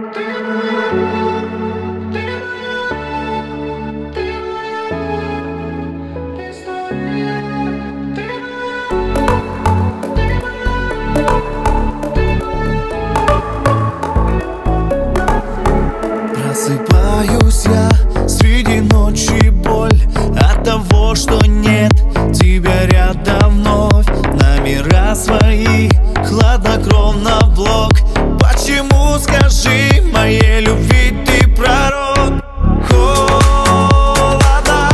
Просыпаюсь я среди ночи, боль от того, что нет тебя рядом вновь. Номера свои хладнокровно в блок. Почему, скажи, моей любви ты пророк? Холодно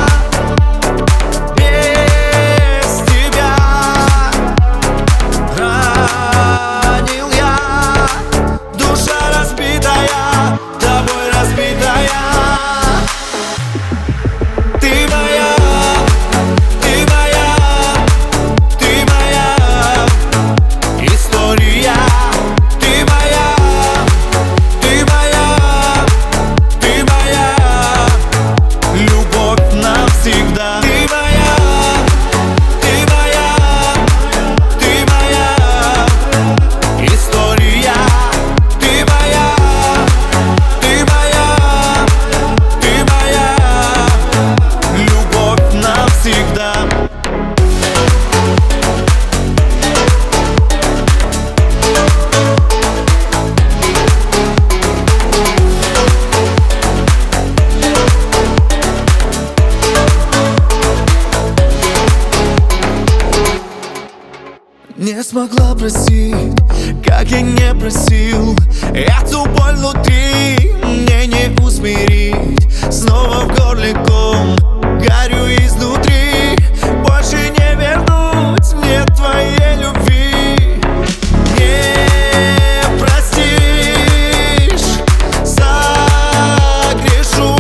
без тебя, ранил я, душа разбитая, тобой разбитая. Ты моя, ты моя, ты моя история. Ты моя, ты моя, ты моя любовь навсегда. Ты моя, ты моя, ты моя история. Ты моя, ты моя, ты моя любовь навсегда. Не смогла простить, как я не просил. Эту боль внутри мне не усмирить. Снова в горле ком, горю изнутри. Больше не вернуть мне твоей любви. Не простишь, согрешу.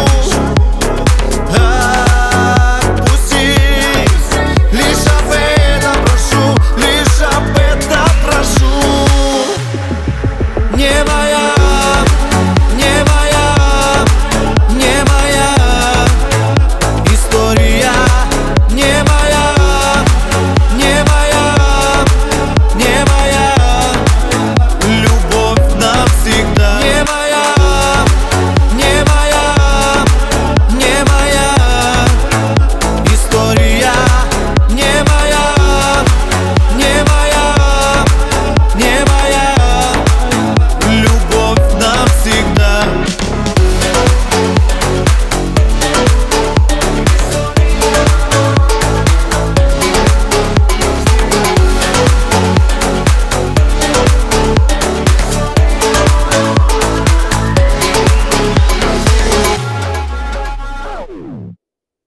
Отпусти, лишь об этом прошу, лишь об этом прошу. Не моя.